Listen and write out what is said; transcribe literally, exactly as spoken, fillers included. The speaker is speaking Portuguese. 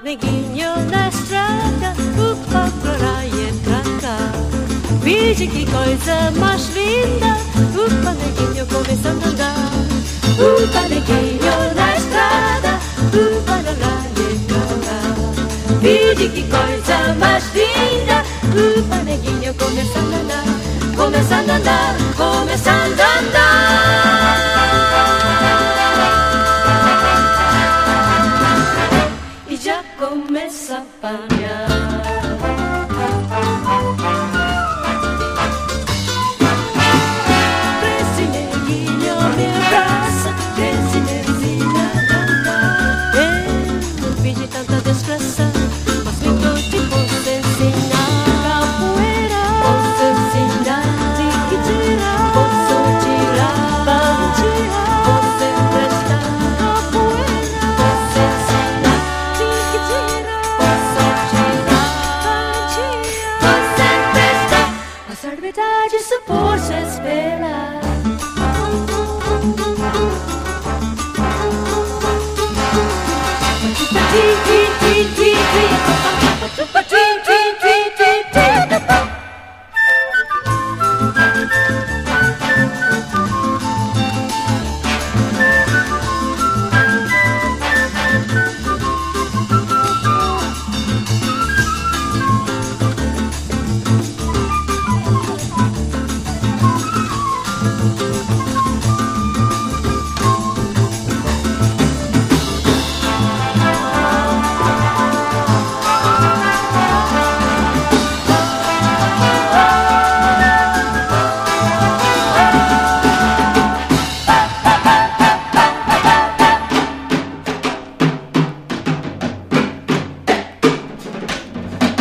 neguinho na estrada, o papai entrar. Vige que coisa mais linda, o paneguinho começando a andar. O paneguinho na estrada, o papai entrar. Vige que coisa mais linda, o paneguinho começando a andar. Começando a andar, começando a andar. E já começa a apanhar. Cresce neguinho, me abraça, cresce neguinha, canta. Eu não fiz de tanta desgraça, mas me tô te posso ensinar. Capoeira, posso ensinar. Tiquitira, posso tirar. Bandiira, posso emprestar. Capoeira, posso ensinar. Tiquitira, posso tirar. Bandiira, posso emprestar. A servidade supor-se esperar. Tiquitira.